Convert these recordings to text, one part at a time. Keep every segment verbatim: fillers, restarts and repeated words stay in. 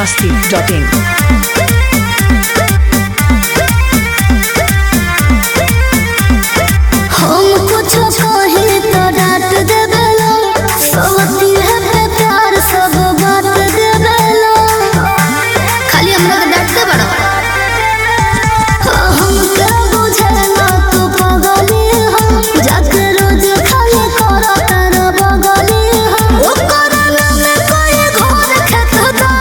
masti dot in. हम कुछ कहे तो डांट देवेला, सवती है पे प्यार सब बात देवेला, खाली हमरा के डांट दे बड़ा। हम के बुझेला तू पगली हम, जाके रोज खाली करो तेरा बगली हम, ओ करना में कोई घर खेत दा,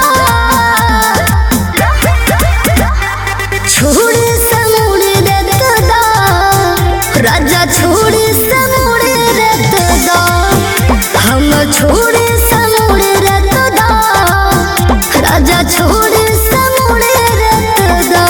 छुरी से मुड़ी देत दा, राजा छोड़ी से मुड़े रत दा, हम छोड़ी से मुड़े रत दा, राजा छोड़ी से मुड़े रत दा।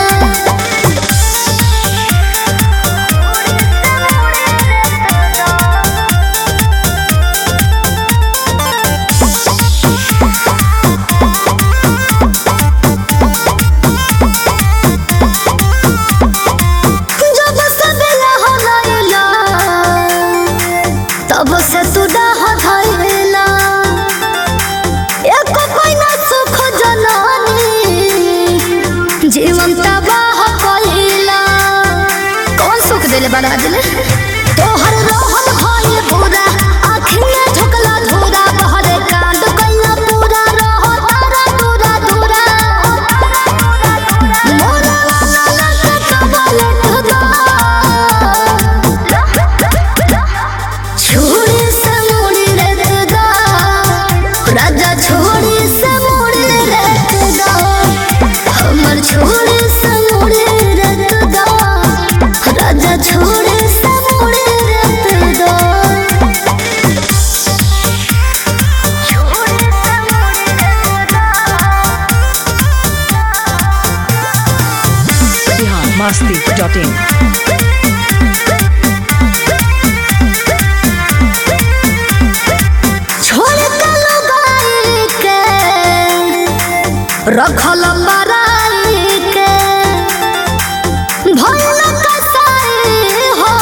जब से बेला हो गइला, तब से तू डाह धइला, एको कोई ना सुख जलानी, जीवन तबाह कइला। कौन सुख देले बड़ा दिले तोहर रहन भइल पूरा, आँखी में झुकला धूरा, बहरे कांड कइला पूरा, रहो तारा दूरा दूरा, मोरा वाला लग कबलट दा, छोड़ी से मुड़ी रत दा, राजा छोड़ी से मुड़ी रत दा, हमर छोड़ी से मुड़ी रत दा, राजा छोड़ी से मुड़ी रत दा। Bihar masti dot in. छोड़ के लुगाई के रखल बराई के, भइल कसाई हो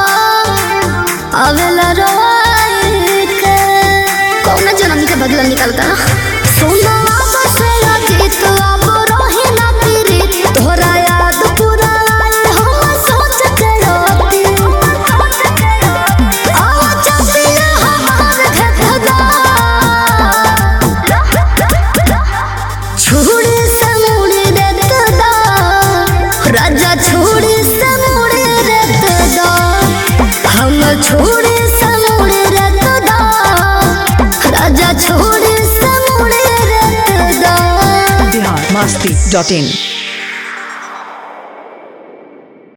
अवेला रोई के, कौन जन्म के बदला निकलता सुना बसे अतीत अब रही ना तेरी, तोहरा याद पूरा आए हम सोच के रोती, आवा चपिया हमार घेत दा, छुरी से मुड़ी देत दा, राजा छुरी से मुड़ी देत दा, हम छुरी से मुड़ी देत दा, राजा छुरी से मुड़ी देत दा। Bihar masti dot in.